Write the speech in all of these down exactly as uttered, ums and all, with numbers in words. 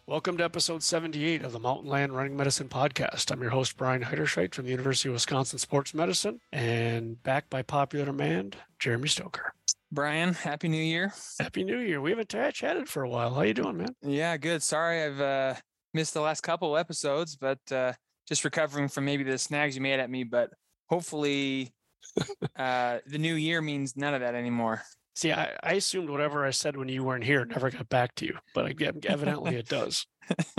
Welcome to episode seventy-eight of the Mountain Land Running Medicine Podcast. I'm your host, Brian Heiderscheit from the University of Wisconsin Sports Medicine, and back by popular demand, Jeremy Stoker. Brian, Happy New Year. Happy New Year. We haven't t- chatted for a while. How you doing, man? Yeah, good. Sorry I've uh, missed the last couple episodes, but uh, just recovering from maybe the snags you made at me, but hopefully uh, the new year means none of that anymore. See, I, I assumed whatever I said when you weren't here never got back to you, but evidently it does.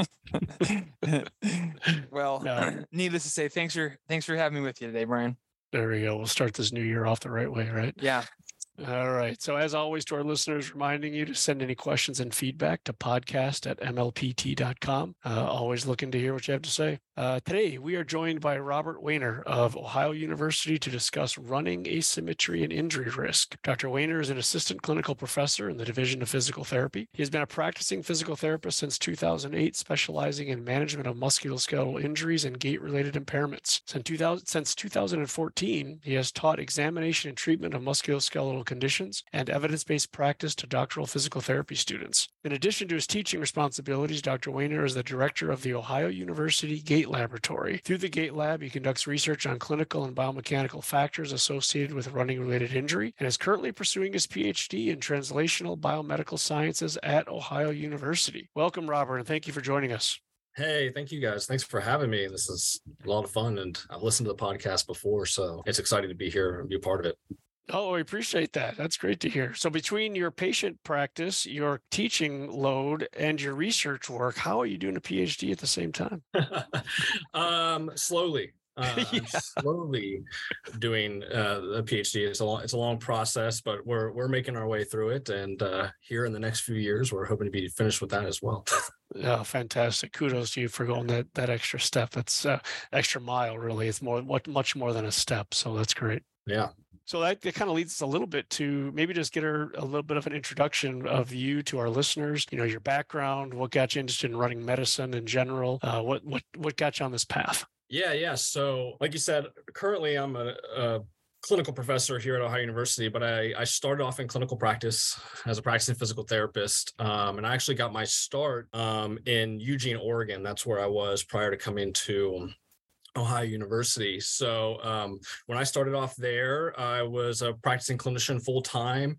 Well, no. Needless to say, thanks for thanks for having me with you today, Brian. There we go. We'll start this new year off the right way, right? Yeah. All right. So as always, to our listeners, reminding you to send any questions and feedback to podcast at m l p t dot com. Uh, always looking to hear what you have to say. Uh, today, we are joined by Robert Wehner of Ohio University to discuss running asymmetry and injury risk. Doctor Wehner is an assistant clinical professor in the Division of Physical Therapy. He has been a practicing physical therapist since two thousand eight, specializing in management of musculoskeletal injuries and gait-related impairments. Since, two thousand, since two thousand fourteen, he has taught examination and treatment of musculoskeletal conditions and evidence-based practice to doctoral physical therapy students. In addition to his teaching responsibilities, Doctor Wehner is the director of the Ohio University Gait Laboratory. Through the Gait Lab, he conducts research on clinical and biomechanical factors associated with running-related injury and is currently pursuing his P H D in translational biomedical sciences at Ohio University. Welcome, Robert, and thank you for joining us. Hey, thank you guys. Thanks for having me. This is a lot of fun, and I've listened to the podcast before, so it's exciting to be here and be a part of it. Oh, I appreciate that. That's great to hear. So between your patient practice, your teaching load, and your research work, how are you doing a P H D at the same time? um, slowly. Uh, yeah. I'm slowly doing uh, a P H D. It's a long, it's a long process, but we're we're making our way through it. And uh, here in the next few years, we're hoping to be finished with that as well. Oh, fantastic! Kudos to you for going that that extra step. That's uh, extra mile, really. It's more what much more than a step. So that's great. Yeah. So that, that kind of leads us a little bit to maybe just get her a little bit of an introduction of you to our listeners. You know, your background, what got you interested in running medicine in general, uh, what what what got you on this path? Yeah, yeah. So, like you said, currently I'm a, a clinical professor here at Ohio University, but I, I started off in clinical practice as a practicing physical therapist, um, and I actually got my start um, in Eugene, Oregon. That's where I was prior to coming to Ohio University. So um, when I started off there, I was a practicing clinician full time,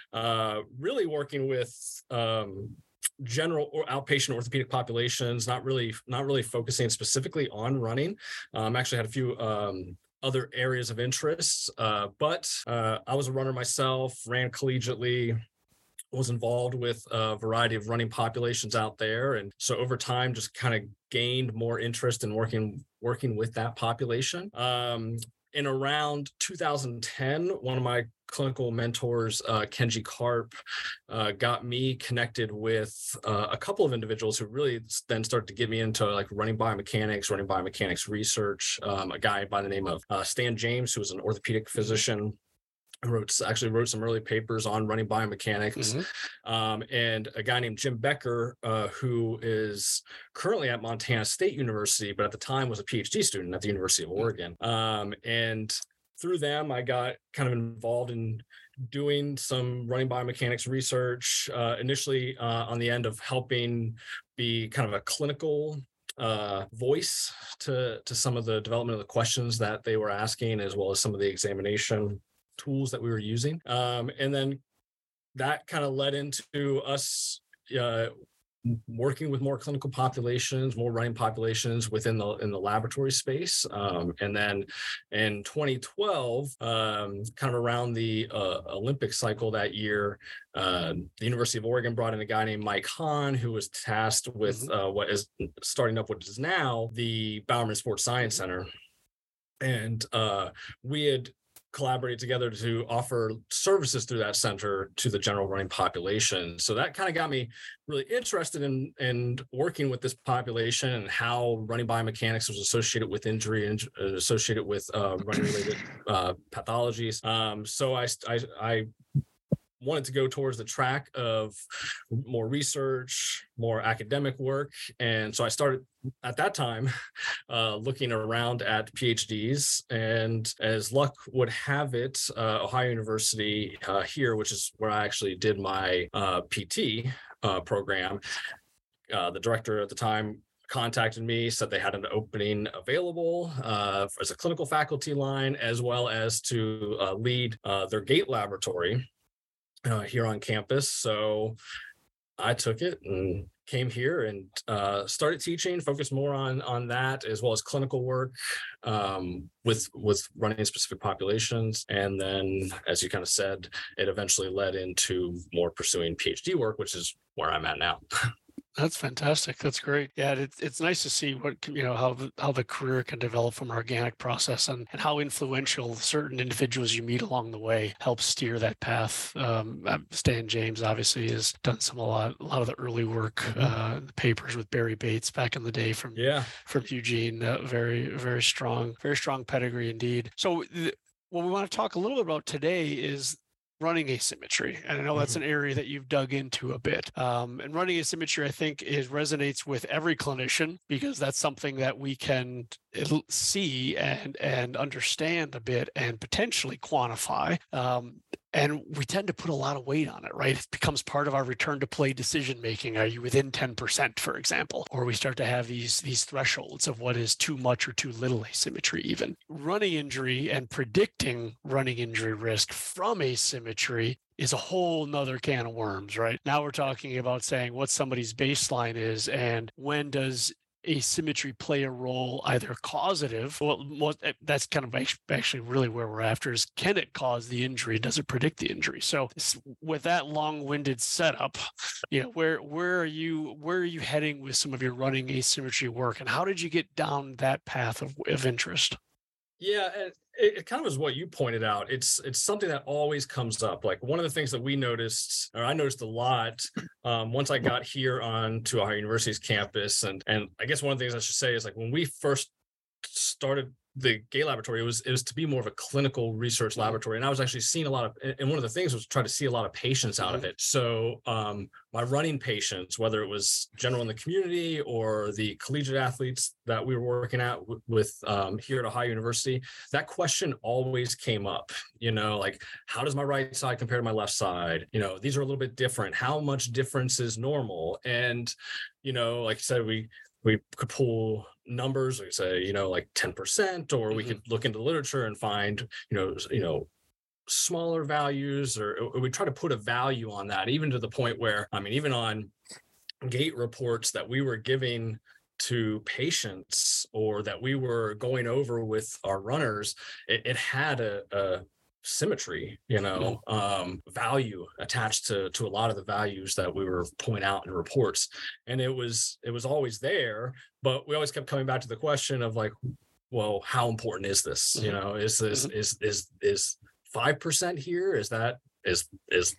uh, really working with um, general or outpatient orthopedic populations, not really, not really focusing specifically on running. Um, actually had a few um, other areas of interest, uh, but uh, I was a runner myself, ran collegiately, was involved with a variety of running populations out there. And so over time, just kind of gained more interest in working, working with that population. Um, in around two thousand ten, one of my clinical mentors, uh, Kenji Karp, uh, got me connected with uh, a couple of individuals who really then started to get me into like running biomechanics, running biomechanics research. Um, a guy by the name of uh, Stan James, who was an orthopedic physician, wrote actually wrote some early papers on running biomechanics, mm-hmm. um, and a guy named Jim Becker, uh, who is currently at Montana State University, but at the time was a P H D student at the University of Oregon. Um, and through them, I got kind of involved in doing some running biomechanics research, uh, initially uh, on the end of helping be kind of a clinical uh, voice to, to some of the development of the questions that they were asking, as well as some of the examination tools that we were using. Um, and then that kind of led into us uh, working with more clinical populations, more running populations within the in the laboratory space. Um, and then in twenty twelve, um, kind of around the uh, Olympic cycle that year, uh, the University of Oregon brought in a guy named Mike Hahn, who was tasked with mm-hmm. uh, what is starting up what is now the Bowerman Sports Science Center. And uh, we had collaborated together to offer services through that center to the general running population. So that kind of got me really interested in, in working with this population and how running biomechanics was associated with injury and associated with uh, running related uh, pathologies. Um, so I, I, I wanted to go towards the track of more research, more academic work. And so I started at that time uh, looking around at PhDs. And as luck would have it, uh, Ohio University uh, here, which is where I actually did my uh, P T uh, program, uh, the director at the time contacted me, said they had an opening available uh, as a clinical faculty line, as well as to uh, lead uh, their gait laboratory uh, here on campus. So I took it and came here and uh, started teaching, focused more on on that as well as clinical work um, with with running specific populations. And then, as you kind of said, it eventually led into more pursuing PhD work, which is where I'm at now. That's fantastic. That's great. Yeah, it's it's nice to see what you know how the, how the career can develop from an organic process, and, and how influential certain individuals you meet along the way help steer that path. Um, Stan James obviously has done some a lot a lot of the early work, mm-hmm. uh, the papers with Barry Bates back in the day from yeah from Eugene. Uh, very very strong, very strong pedigree indeed. So th- what we want to talk a little bit about today is running asymmetry. And I know that's mm-hmm. an area that you've dug into a bit. Um, and running asymmetry, I think, is resonates with every clinician, because that's something that we can see and and understand a bit and potentially quantify. Um, and we tend to put a lot of weight on it, right? It becomes part of our return to play decision making. Are you within ten percent, for example? Or we start to have these these thresholds of what is too much or too little asymmetry even. Running injury and predicting running injury risk from asymmetry is a whole nother can of worms, right? Now we're talking about saying what somebody's baseline is and when does asymmetry play a role, either causative, well, most, that's kind of actually really where we're after is, can it cause the injury? Does it predict the injury? So with that long-winded setup, you know, where where are you where are you heading with some of your running asymmetry work, and how did you get down that path of, of interest? Yeah, and it, it kind of is what you pointed out. It's it's something that always comes up. Like one of the things that we noticed, or I noticed a lot, um, once I got here on to Ohio University's campus, and and I guess one of the things I should say is, like, when we first started the gait laboratory, it was it was to be more of a clinical research laboratory, and I was actually seeing a lot of, and one of the things was try to see a lot of patients out mm-hmm. of it. So um, my running patients, whether it was general in the community or the collegiate athletes that we were working at w- with um, here at Ohio University, that question always came up. You know, like, how does my right side compare to my left side? You know, these are a little bit different. How much difference is normal? And you know, like I said, we. We could pull numbers, like say, you know, like ten percent, or we mm-hmm. could look into literature and find, you know, you know, smaller values, or, or we try to put a value on that, even to the point where, I mean, even on gait reports that we were giving to patients or that we were going over with our runners, it, it had a, a symmetry, you know, um, value attached to to a lot of the values that we were pointing out in reports, and it was it was always there, but we always kept coming back to the question of, like, well, how important is this? Mm-hmm. You know, is this mm-hmm. is is is five percent here? Is that is is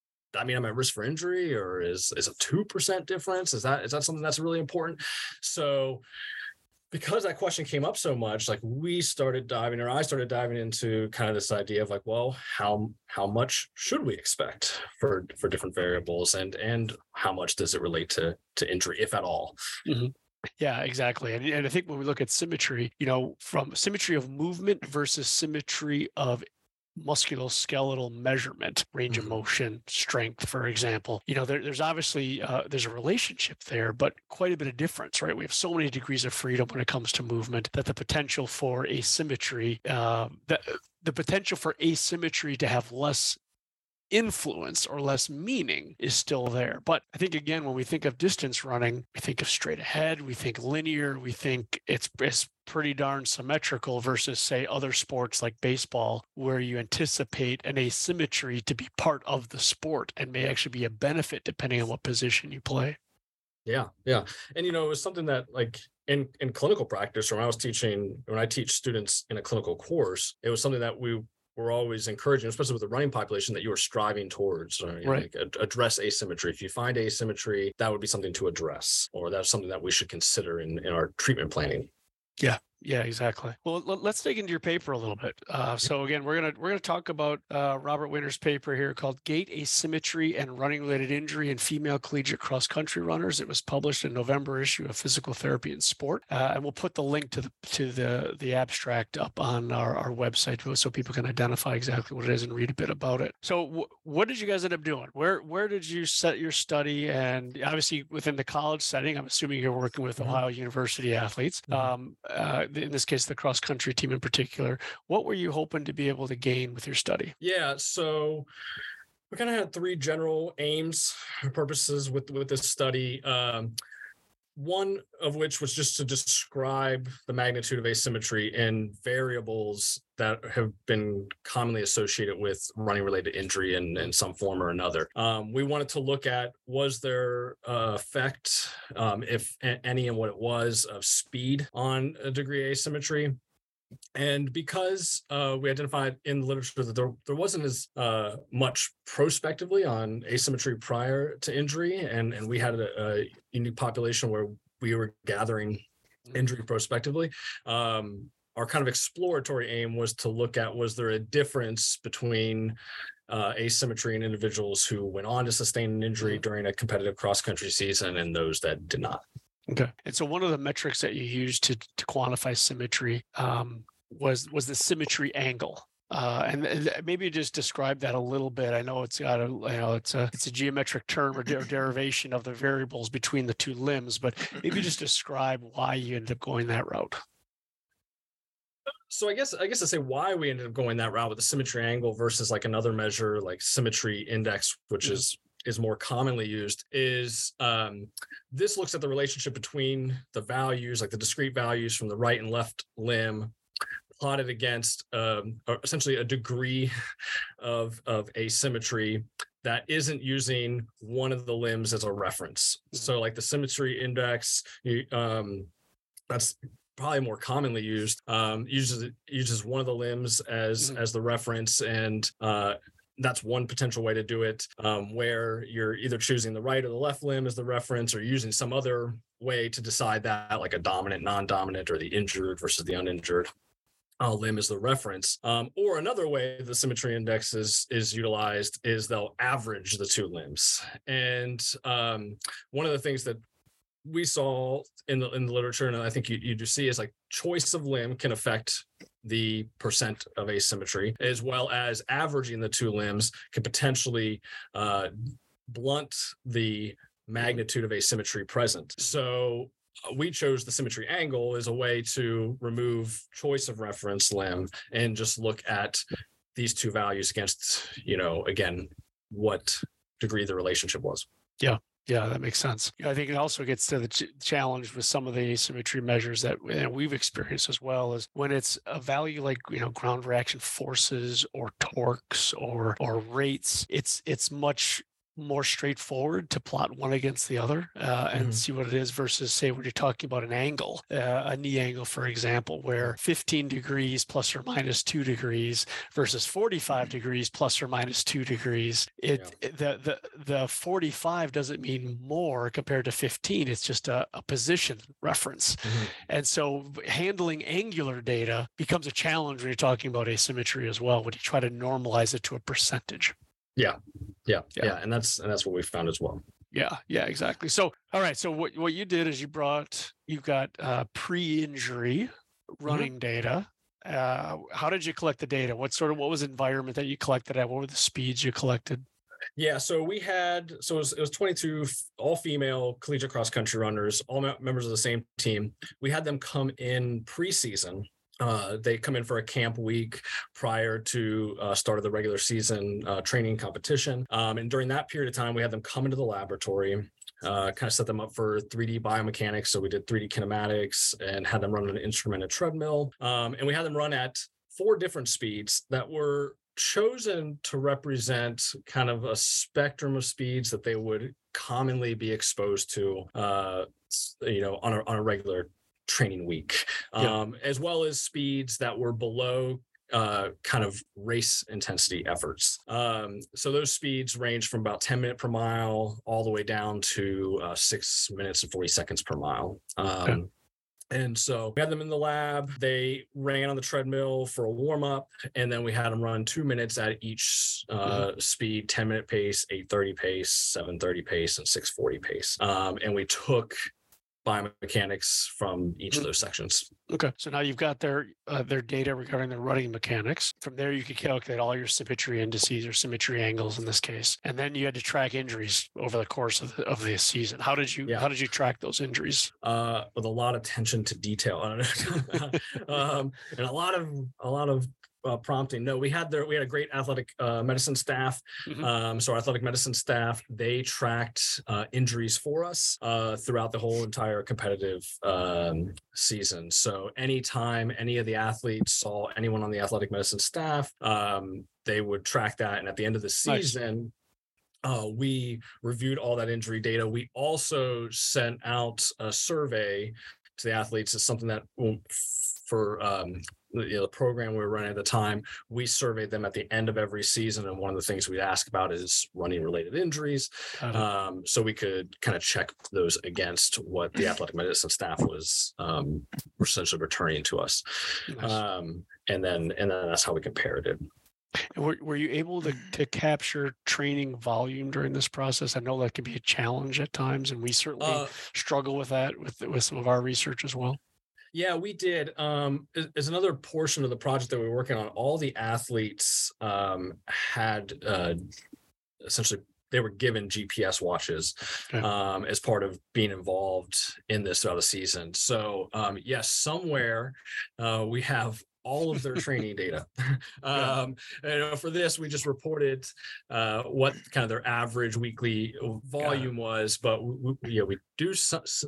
I mean, I'm at risk for injury, or is is a two percent difference? Is that is that something that's really important? So, because that question came up so much, like, we started diving, or I started diving into kind of this idea of, like, well, how how much should we expect for for different variables, and and how much does it relate to to injury, if at all? Mm-hmm. Yeah, exactly. And, and I think when we look at symmetry, you know, from symmetry of movement versus symmetry of musculoskeletal measurement, range of motion, strength, for example, you know, there, there's obviously uh, there's a relationship there, but quite a bit of difference, right? We have so many degrees of freedom when it comes to movement that the potential for asymmetry, uh, the, the potential for asymmetry to have less influence or less meaning is still there. But I think, again, when we think of distance running, we think of straight ahead, we think linear, we think it's, it's pretty darn symmetrical versus, say, other sports like baseball, where you anticipate an asymmetry to be part of the sport and may actually be a benefit depending on what position you play. Yeah, yeah. And, you know, it was something that, like, in, in clinical practice, or when I was teaching, when I teach students in a clinical course, it was something that we we're always encouraging, especially with the running population, that you are striving towards, or, you right. know, like, address asymmetry. If you find asymmetry, that would be something to address, or that's something that we should consider in, in our treatment planning. Yeah, Yeah, exactly. Well, let- let's dig into your paper a little bit. Uh, so again, we're gonna we're gonna talk about uh, Robert Weiner's paper here called "Gait Asymmetry and Running-Related Injury in Female Collegiate Cross Country Runners." It was published in November issue of Physical Therapy and Sport, uh, and we'll put the link to the to the the abstract up on our, our website so people can identify exactly what it is and read a bit about it. So, w- what did you guys end up doing? Where where did you set your study? And obviously, within the college setting, I'm assuming you're working with Mhm. Ohio University athletes. Mhm. Um, uh, in this case, the cross country team in particular. What were you hoping to be able to gain with your study? Yeah, so we kind of had three general aims or purposes with with this study. Um, one of which was just to describe the magnitude of asymmetry in variables that have been commonly associated with running related injury in, in some form or another. Um, we wanted to look at, was there uh, effect, um, if any, and what it was, of speed on a degree asymmetry. And because uh, we identified in the literature that there, there wasn't as uh, much prospectively on asymmetry prior to injury, and, and we had a, a unique population where we were gathering injury prospectively, um, our kind of exploratory aim was to look at, was there a difference between uh, asymmetry in individuals who went on to sustain an injury during a competitive cross-country season and those that did not. Okay. And so one of the metrics that you used to to quantify symmetry um, was was the symmetry angle. Uh, and, and maybe just describe that a little bit. I know it's got a, you know, it's a it's a geometric term or, de- or derivation of the variables between the two limbs, but maybe just describe why you ended up going that route. So I guess I guess to say why we ended up going that route with the symmetry angle versus like another measure like symmetry index, which mm-hmm. is is more commonly used, is um, this looks at the relationship between the values, like the discrete values from the right and left limb, plotted against um, essentially a degree of, of asymmetry that isn't using one of the limbs as a reference. Mm-hmm. So like the symmetry index, um, that's probably more commonly used, um, uses uses one of the limbs as, mm-hmm. as the reference, and uh, that's one potential way to do it, um, where you're either choosing the right or the left limb as the reference, or using some other way to decide that, like a dominant, non-dominant, or the injured versus the uninjured uh, limb as the reference. Um, or another way the symmetry index is, is utilized is they'll average the two limbs. And um, one of the things that we saw in the in the literature, and I think you, you do see, is like choice of limb can affect the percent of asymmetry, as well as averaging the two limbs can potentially uh, blunt the magnitude of asymmetry present. So uh, we chose the symmetry angle as a way to remove choice of reference limb and just look at these two values against, you know, again, what degree the relationship was. Yeah. Yeah, that makes sense. I think it also gets to the ch- challenge with some of the asymmetry measures that you know, we've experienced as well, is when it's a value like, you know, ground reaction forces or torques or or rates, it's it's much more straightforward to plot one against the other uh, and mm-hmm. see what it is versus, say, when you're talking about an angle, uh, a knee angle, for example, where fifteen degrees plus or minus two degrees versus forty-five mm-hmm. degrees plus or minus two degrees. It, yeah. it the, the the forty-five doesn't mean more compared to fifteen. It's just a, a position reference. Mm-hmm. And so handling angular data becomes a challenge when you're talking about asymmetry as well, when you try to normalize it to a percentage. Yeah. yeah, yeah, yeah, and that's and that's what we found as well. Yeah, yeah, exactly. So, all right. So, what what you did is you brought you've got uh, pre-injury running mm-hmm. data. Uh, how did you collect the data? What sort of what was the environment that you collected at? What were the speeds you collected? Yeah, so we had so it was, it was twenty-two all female collegiate cross country runners, all members of the same team. We had them come in preseason. Uh, they come in for a camp week prior to uh, start of the regular season uh, training competition. Um, and during that period of time, we had them come into the laboratory, uh, kind of set them up for three D biomechanics. So we did three D kinematics and had them run an instrumented treadmill. Um, and we had them run at four different speeds that were chosen to represent kind of a spectrum of speeds that they would commonly be exposed to, uh, you know, on a, on a regular training week, um, yeah. as well as speeds that were below uh, kind of race intensity efforts. Um, so those speeds range from about ten minutes per mile all the way down to uh, six minutes and forty seconds per mile. Um, okay. And so we had them in the lab. They ran on the treadmill for a warm up, and then we had them run two minutes at each uh, mm-hmm. speed: ten minute pace, eight thirty pace, seven thirty pace, and six forty pace. Um, and we took biomechanics from each mm-hmm. of those sections. Okay, so now you've got their uh, their data regarding the running mechanics. From there, you could calculate all your symmetry indices or symmetry angles in this case, and then you had to track injuries over the course of the, of the season. How did you yeah. how did you track those injuries? Uh, with a lot of attention to detail, um, and a lot of a lot of. Uh, prompting. No, we had there. We had a great athletic uh, medicine staff. Mm-hmm. Um, so our athletic medicine staff, they tracked uh, injuries for us uh, throughout the whole entire competitive um, season. So anytime any of the athletes saw anyone on the athletic medicine staff, um, they would track that. And at the end of the season, nice. uh, we reviewed all that injury data. We also sent out a survey to the athletes. It's something that for um, you know, the program we were running at the time, we surveyed them at the end of every season. And one of the things we ask about is running related injuries. Um, so we could kind of check those against what the athletic medicine staff was um, essentially returning to us. Nice. Um, and then, and then that's how we compared it. And were, were you able to, to capture training volume during this process? I know that can be a challenge at times, and we certainly uh, struggle with that with, with some of our research as well. Yeah, we did. Um, as another portion of the project that we were working on, all the athletes um, had uh, essentially, they were given G P S watches okay. um, as part of being involved in this throughout the season. So um, yes, somewhere uh, we have all of their training data. um, and for this, we just reported uh, what kind of their average weekly volume was, but we, we, you know, we do so, so,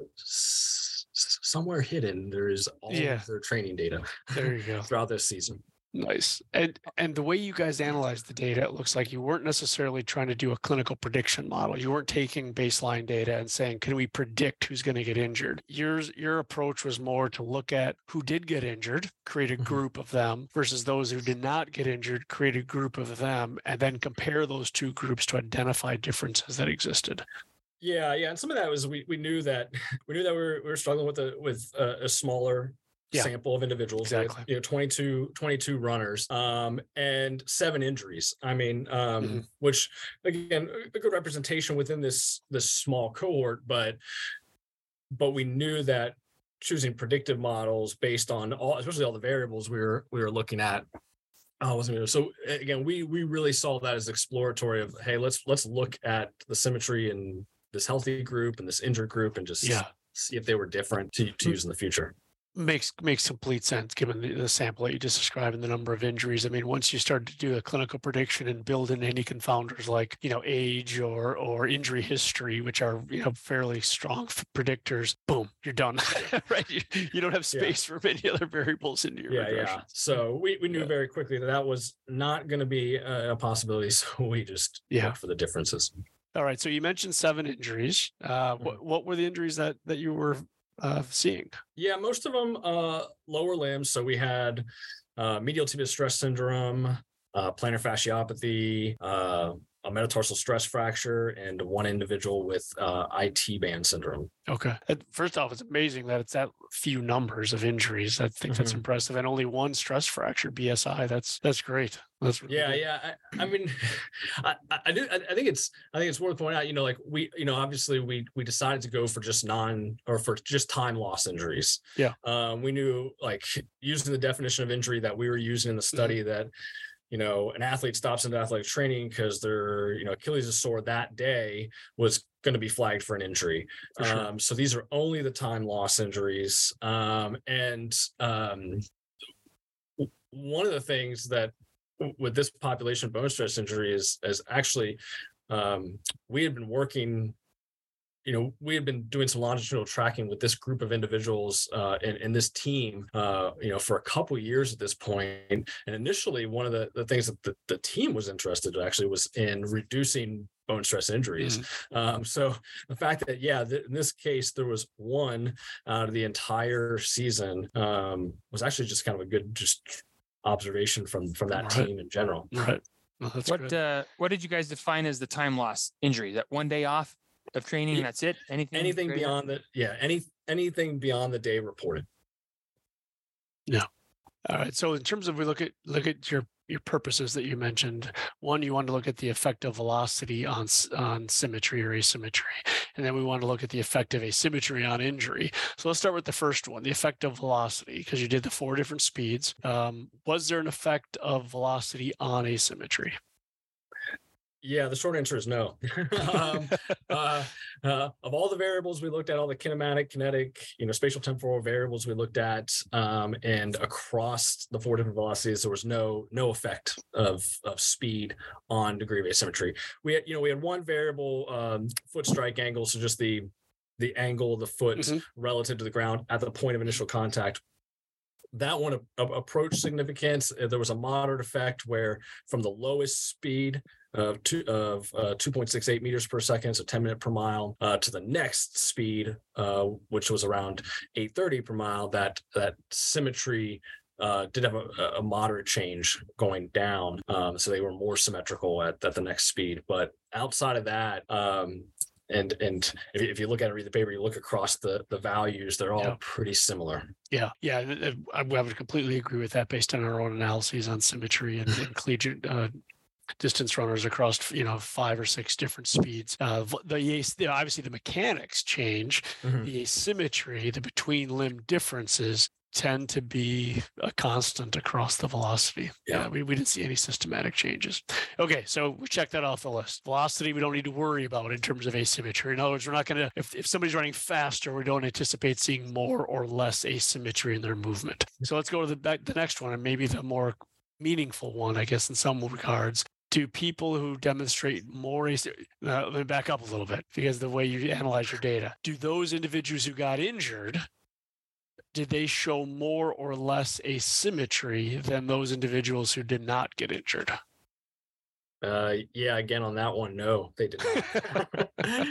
somewhere hidden, there is all yeah. of their training data there you go throughout this season. Nice. And and the way you guys analyze the data, it looks like you weren't necessarily trying to do a clinical prediction model. You weren't taking baseline data and saying, can we predict who's going to get injured? Yours, your approach was more to look at who did get injured, create a group of them, versus those who did not get injured, create a group of them, and then compare those two groups to identify differences that existed. Yeah, yeah, and some of that was we we knew that we knew that we were, we were struggling with a with a, a smaller yeah. sample of individuals, exactly. with, you know, twenty-two, twenty-two runners, um, and seven injuries. I mean, um, mm-hmm. which again, a good representation within this this small cohort, but but we knew that choosing predictive models based on all, especially all the variables we were we were looking at. Oh, wasn't so again, we we really saw that as exploratory of, hey, let's let's look at the symmetry in this healthy group and this injured group and just yeah. see if they were different to, to use in the future. Makes makes complete sense given the, the sample that you just described and the number of injuries. I mean, once you start to do a clinical prediction and build in any confounders like, you know, age or or injury history, which are, you know, fairly strong predictors, boom, you're done. Right? You, you don't have space yeah. for many other variables into your yeah, regression. Yeah. So we, we knew yeah. very quickly that that was not going to be a, a possibility. So we just yeah. looked for the differences. All right. So you mentioned seven injuries. Uh, mm-hmm. what, what were the injuries that, that you were uh, seeing? Yeah, most of them uh, lower limbs. So we had uh, medial tibial stress syndrome, uh, plantar fasciopathy, uh, a metatarsal stress fracture, and one individual with uh, I T band syndrome. Okay. First off, it's amazing that it's that few numbers of injuries. I think mm-hmm. that's impressive. And only one stress fracture, B S I. That's that's great. That's really yeah, good. yeah. I, I mean, I, I do. I think it's. I think it's worth pointing out. You know, like we, you know, obviously we we decided to go for just non or for just time loss injuries. Yeah. Um, we knew, like, using the definition of injury that we were using in the study, mm-hmm. that, you know, an athlete stops into athletic training because their, you know, Achilles is sore that day was going to be flagged for an injury. For sure. Um, so these are only the time loss injuries. Um, and um, one of the things that with this population of bone stress injury is, is actually um, we had been working, you know, we had been doing some longitudinal tracking with this group of individuals uh, and, and this team, uh, you know, for a couple of years at this point. And initially, one of the, the things that the, the team was interested in actually was in reducing bone stress injuries. Mm-hmm. Um, so the fact that, yeah, th- in this case, there was one out of the entire season um, was actually just kind of a good just observation from, from that right. team in general. Right. Well, that's what, uh, what did you guys define as the time loss injury? That one day off of training, that's it? Anything anything beyond that? Yeah, any anything beyond the day reported. Yeah. All right. So in terms of we look at look at your your purposes that you mentioned, one, you want to look at the effect of velocity on on symmetry or asymmetry, and then we want to look at the effect of asymmetry on injury. So let's start with the first one, the effect of velocity, because you did the four different speeds. Um, was there an effect of velocity on asymmetry? Yeah, the short answer is no. um, uh, uh, of all the variables we looked at, all the kinematic, kinetic, you know, spatial temporal variables we looked at, um, and across the four different velocities, there was no no effect of of speed on degree of asymmetry. We had, you know, we had one variable, um, foot strike angle, so just the the angle of the foot mm-hmm. relative to the ground at the point of initial contact. That one uh, approached significance. There was a moderate effect where from the lowest speed of two of uh, two point six eight meters per second, so ten minute per mile, uh, to the next speed, uh, which was around eight thirty per mile, that that symmetry uh, did have a, a moderate change going down. Um, so they were more symmetrical at, at the next speed. But outside of that, um, And and if you, if you look at it, read the paper, you look across the the values, they're all yeah. pretty similar. Yeah, yeah, I, I would completely agree with that based on our own analyses on symmetry and, and collegiate uh, distance runners across, you know, five or six different speeds. Uh, the, the obviously the mechanics change, mm-hmm. the asymmetry, the between limb differences tend to be a constant across the velocity. Yeah, yeah we, we didn't see any systematic changes. Okay, so we check that off the list. Velocity, we don't need to worry about in terms of asymmetry. In other words, we're not going to, if, if somebody's running faster, we don't anticipate seeing more or less asymmetry in their movement. So let's go to the, back, the next one, and maybe the more meaningful one, I guess, in some regards. Do people who demonstrate more, uh, let me back up a little bit, because the way you analyze your data, do those individuals who got injured, did they show more or less asymmetry than those individuals who did not get injured? Uh, yeah, again, on that one, no, they did not.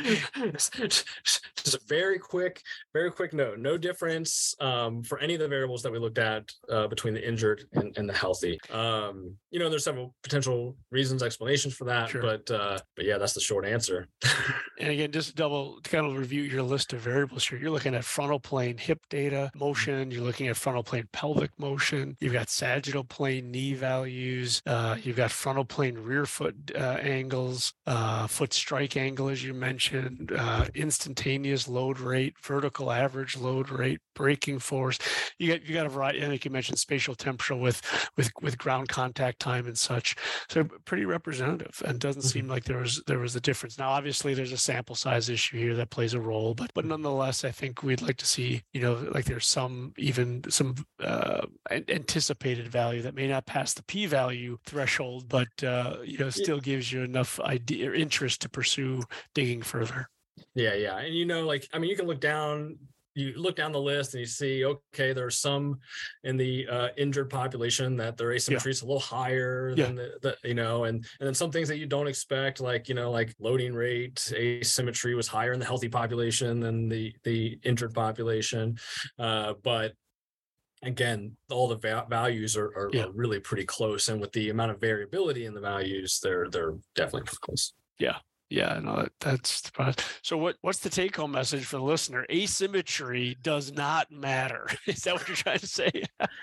Just a very quick, very quick note. No difference um, for any of the variables that we looked at uh, between the injured and, and the healthy. Um, you know, there's several potential reasons, explanations for that, sure. but uh, but yeah, that's the short answer. And again, just double to kind of review your list of variables here. You're looking at frontal plane hip data, motion. You're looking at frontal plane pelvic motion. You've got sagittal plane knee values. Uh, you've got frontal plane rear foot uh, angles, uh, foot strike angle, as you mentioned, uh, instantaneous load rate, vertical average load rate, braking force. You got you got a variety. I think you mentioned spatial temporal with with with ground contact time and such. So pretty representative, and doesn't mm-hmm. seem like there was there was a difference. Now, obviously, there's a sample size issue here that plays a role, but but nonetheless, I think we'd like to see, you know, like there's some even some uh, anticipated value that may not pass the p-value threshold, but uh, you know, still gives you enough idea or interest to pursue digging further. Yeah, yeah, and you know, like I mean, you can look down. You look down the list and you see, okay, there's some in the uh, injured population that their asymmetry is yeah. a little higher yeah. than the, the, you know, and and then some things that you don't expect, like, you know, like loading rate asymmetry was higher in the healthy population than the the injured population. Uh, but again, all the va- values are, are, yeah. are really pretty close. And with the amount of variability in the values, they're they're definitely pretty close. Yeah. Yeah, no, that, that's the problem. So what, what's the take-home message for the listener? Asymmetry does not matter. Is that what you're trying to say?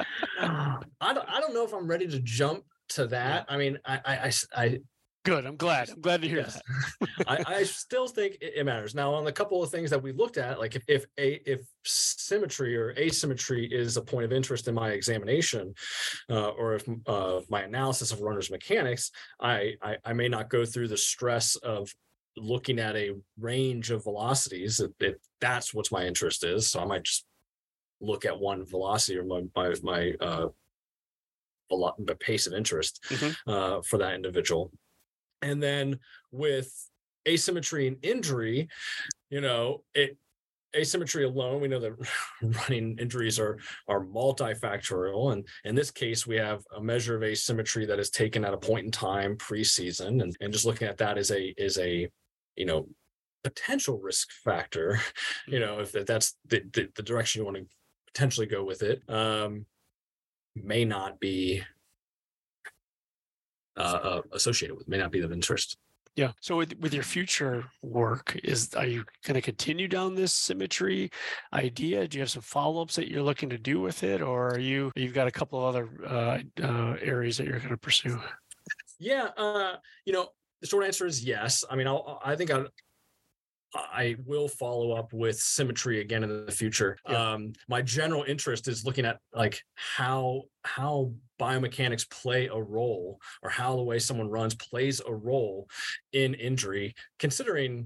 I don't I don't know if I'm ready to jump to that. Yeah. I mean, I I, I, I Good. I'm glad. I'm glad to hear yes. that. I, I still think it, it matters. Now, on the couple of things that we looked at, like if if a if symmetry or asymmetry is a point of interest in my examination, uh, or if uh, my analysis of runner's mechanics, I, I I may not go through the stress of looking at a range of velocities. If, if that's what my interest is, so I might just look at one velocity or my my my uh, the pace of interest mm-hmm. uh, for that individual. And then with asymmetry and injury, you know, it asymmetry alone, we know that running injuries are are multifactorial. And in this case, we have a measure of asymmetry that is taken at a point in time preseason. And, and just looking at that is a is a, you know, potential risk factor, you know, if that's the, the, the direction you want to potentially go with it, um, may not be Uh, uh, associated with, may not be of interest. Yeah. So with, with your future work, is are you going to continue down this symmetry idea? Do you have some follow-ups that you're looking to do with it, or are you you've got a couple of other uh, uh, areas that you're going to pursue? Yeah, uh, you know, the short answer is yes. I mean, I'll, I think I I will follow up with symmetry again in the future. Yeah. Um, my general interest is looking at like how how biomechanics play a role, or how the way someone runs plays a role in injury, considering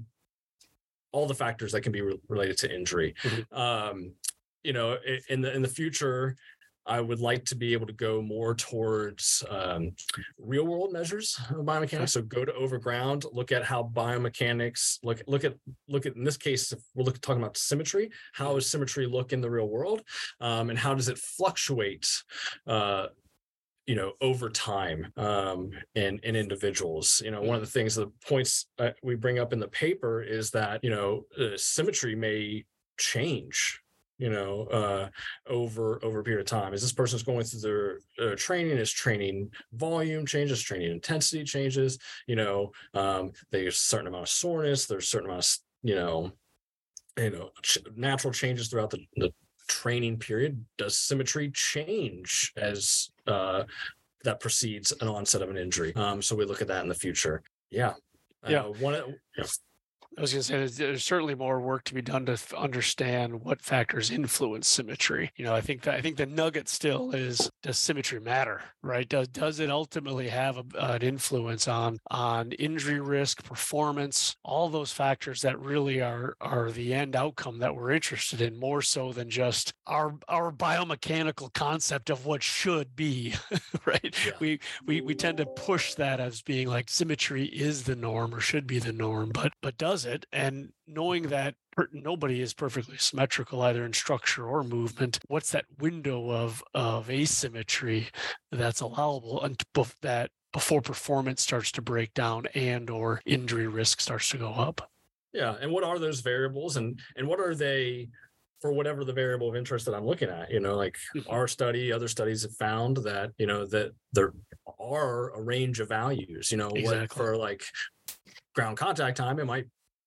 all the factors that can be re- related to injury. Mhm. Um, you know, i- in the in the future, I would like to be able to go more towards um, real world measures of biomechanics. Okay. So go to overground, look at how biomechanics look look at look at in this case, if we're looking talking about symmetry, how does symmetry look in the real world, um, and how does it fluctuate? Uh, you know, over time um, in in individuals. You know, one of the things, the points uh, we bring up in the paper is that, you know, uh, symmetry may change, you know, uh, over over a period of time. As this person's going through their uh, training, is training volume changes, training intensity changes, you know, um, there's a certain amount of soreness, there's a certain amount of, you know, you know, ch- natural changes throughout the, the training period. Does symmetry change as uh, that precedes an onset of an injury? Um, so we look at that in the future. Yeah. Uh, Yeah. One. of- Yeah. I was going to say there's, there's certainly more work to be done to f- understand what factors influence symmetry. You know, I think that I think the nugget still is, does symmetry matter, right? Does does it ultimately have a, an influence on on injury risk, performance, all those factors that really are are the end outcome that we're interested in, more so than just our our biomechanical concept of what should be, right? Yeah. We we we tend to push that as being like symmetry is the norm or should be the norm, but but does it? And knowing that per- nobody is perfectly symmetrical either in structure or movement, what's that window of of asymmetry that's allowable and bef- that before performance starts to break down and or injury risk starts to go up? Yeah. And what are those variables, and and what are they for whatever the variable of interest that I'm looking at? You know, like Mhm. our study, other studies have found that, you know, that there are a range of values, you know, what Exactly. for like ground contact time, it might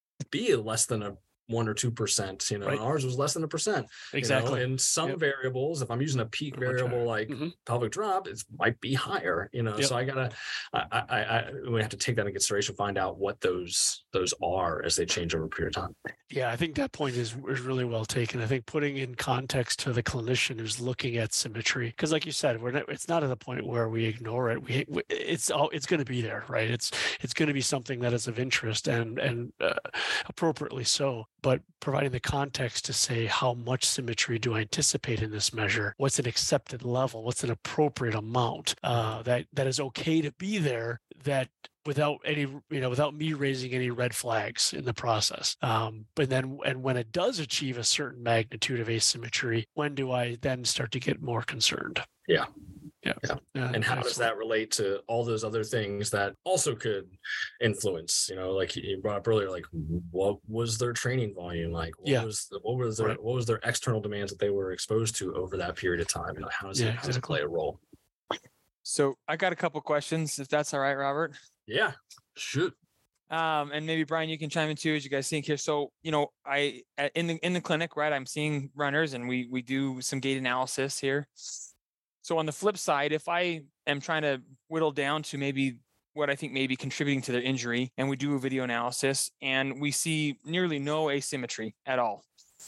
be less than a one or two percent. You know, Right. ours was less than a percent. Exactly. You know, in some Yep. variables, if I'm using a peak Much higher. variable like Mhm. pelvic drop, it might be higher. You know, Yep. so I gotta, I, I, I, we have to take that into consideration, find out what those those are as they change over a period of time. Yeah, I think that point is, is really well taken. I think putting in context to the clinician who's looking at symmetry, because like you said, we're not, it's not at the point where we ignore it. We, we it's all it's going to be there, right? It's it's going to be something that is of interest and and uh, appropriately so. But providing the context to say how much symmetry do I anticipate in this measure? What's an accepted level? What's an appropriate amount uh, that that is okay to be there? That without any, you know, without me raising any red flags in the process. Um, but then, and when it does achieve a certain magnitude of asymmetry, when do I then start to get more concerned? Yeah. Yeah. Yeah. Uh, And how does excellent. that relate to all those other things that also could influence, you know, like you brought up earlier, like what was their training volume like? What Yeah. was the, what was their Right. what was their external demands that they were exposed to over that period of time? You know, how does Yeah, it how does it exactly. play a role? So I got a couple questions, if that's all right, Robert. Yeah. Shoot. Um, and maybe Brian, you can chime in too as you guys think here. So, you know, I at- in the in the clinic, right? I'm seeing runners, and we we do some gait analysis here. So on the flip side, if I am trying to whittle down to maybe what I think may be contributing to their injury, and we do a video analysis, and we see nearly no asymmetry at all.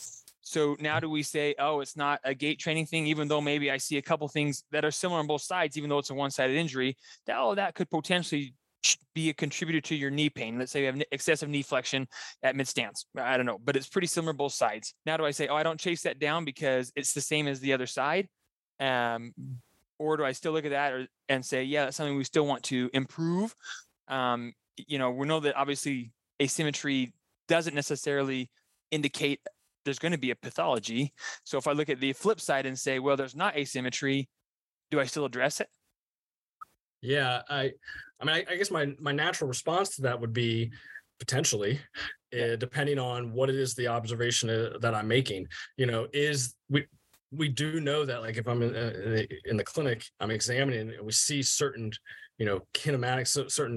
So now do we say, oh, it's not a gait training thing, even though maybe I see a couple things that are similar on both sides, even though it's a one-sided injury, that, oh, that could potentially be a contributor to your knee pain. Let's say you have excessive knee flexion at mid stance. I don't know, but it's pretty similar both sides. Now, do I say, oh, I don't chase that down because it's the same as the other side? Um, or do I still look at that or, and say, yeah, that's something we still want to improve? Um, you know, we know that obviously asymmetry doesn't necessarily indicate there's going to be a pathology. So if I look at the flip side and say, well, there's not asymmetry, do I still address it? Yeah, I, I mean, I, I guess my my natural response to that would be potentially, Yeah. uh, depending on what it is the observation uh, that I'm making. You know, is we we do know that like if I'm in, uh, in the clinic, I'm examining and we see certain, you know, kinematics, cer- certain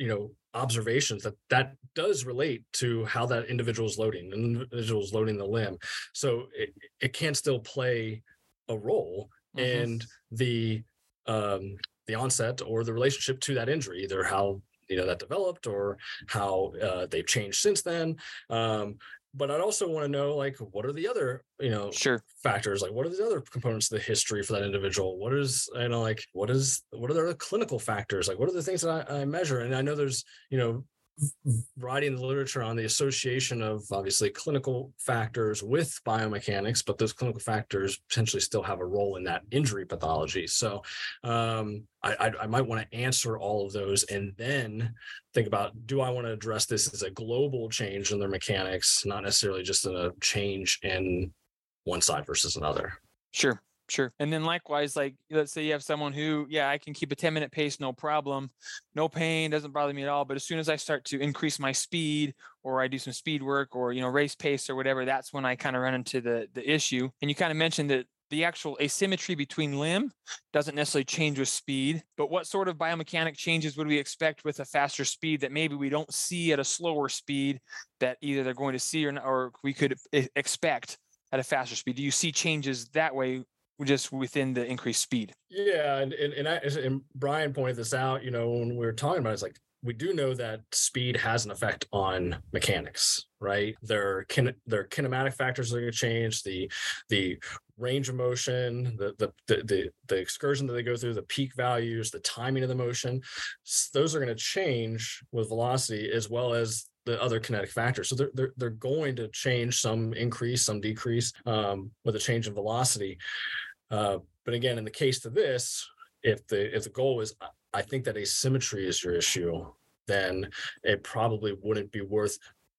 you know, observations that that does relate to how that individual is loading, the individual is loading the limb. So it, it can still play a role Mm-hmm. in the um, the onset or the relationship to that injury, either how, you know, that developed or how uh, they've changed since then. Um, but I'd also want to know, like, what are the other, you know, Sure. factors? Like, what are the other components of the history for that individual? What is, you know, like, what is, what are the other clinical factors? Like, what are the things that I, I measure? And I know there's, you know, writing the literature on the association of obviously clinical factors with biomechanics, but those clinical factors potentially still have a role in that injury pathology. So um, I, I, I might want to answer all of those and then think about, do I want to address this as a global change in their mechanics, not necessarily just a change in one side versus another? Sure. Sure. And then likewise, like, let's say you have someone who, yeah, I can keep a ten minute pace, no problem, no pain, doesn't bother me at all. But as soon as I start to increase my speed, or I do some speed work, or, you know, race pace or whatever, that's when I kind of run into the the issue. And you kind of mentioned that the actual asymmetry between limb doesn't necessarily change with speed, but what sort of biomechanic changes would we expect with a faster speed that maybe we don't see at a slower speed that either they're going to see or, or we could expect at a faster speed? Do you see changes that way, just within the increased speed? Yeah, and and and, I, and Brian pointed this out. You know, when we were talking about it, it's like, we do know that speed has an effect on mechanics, right? There can there are kinematic factors that are going to change, the the range of motion, the, the the the the excursion that they go through, the peak values, the timing of the motion. Those are going to change with velocity as well as the other kinetic factors. So they're, they're, they're going to change, some increase, some decrease um, with a change in velocity. Uh, but again, in the case to this, if the if the goal is, I think that asymmetry is your issue, then it probably wouldn't be worth,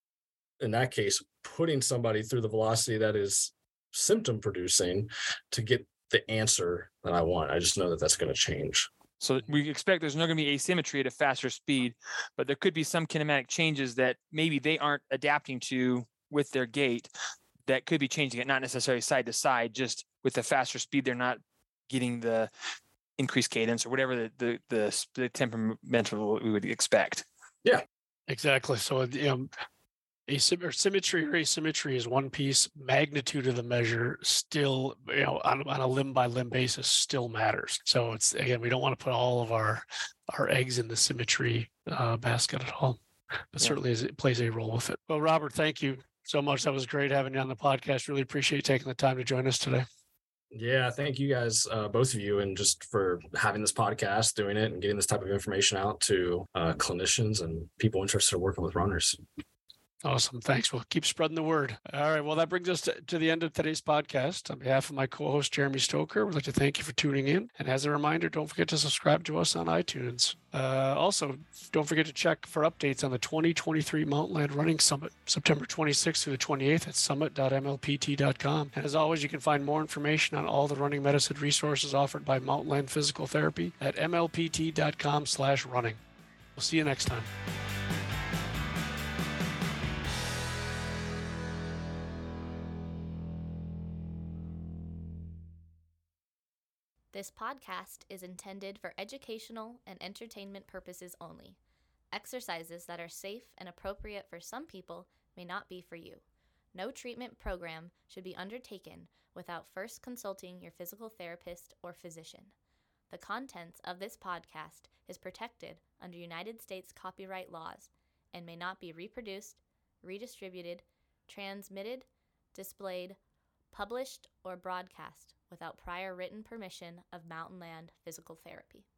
in that case, putting somebody through the velocity that is symptom producing to get the answer that I want. I just know that that's going to change. So we expect there's not going to be asymmetry at a faster speed, but there could be some kinematic changes that maybe they aren't adapting to with their gait that could be changing it, not necessarily side to side, just with the faster speed, they're not getting the increased cadence or whatever the the the, the temperamental we would expect. Yeah, exactly. So you know, asym- or symmetry or asymmetry is one piece. Magnitude of the measure still, you know, on, on a limb by limb basis still matters. So it's, again, we don't want to put all of our our eggs in the symmetry uh, basket at all, but yeah, certainly it plays a role with it. Well, Robert, thank you so much. That was great having you on the podcast. Really appreciate you taking the time to join us today. Yeah, thank you guys, uh, both of you, and just for having this podcast, doing it, and getting this type of information out to uh, clinicians and people interested in working with runners. Awesome. Thanks. We'll keep spreading the word. All right. Well, that brings us to, to the end of today's podcast. On behalf of my co-host, Jeremy Stoker, we'd like to thank you for tuning in. And as a reminder, don't forget to subscribe to us on iTunes. Uh, also, don't forget to check for updates on the twenty twenty-three Mountainland Running Summit, September twenty-sixth through the twenty-eighth at summit dot m l p t dot com. And as always, you can find more information on all the running medicine resources offered by Mountainland Physical Therapy at m l p t dot com slash running. We'll see you next time. This podcast is intended for educational and entertainment purposes only. Exercises that are safe and appropriate for some people may not be for you. No treatment program should be undertaken without first consulting your physical therapist or physician. The contents of this podcast is protected under United States copyright laws and may not be reproduced, redistributed, transmitted, displayed, published, or broadcast without prior written permission of Mountainland Physical Therapy.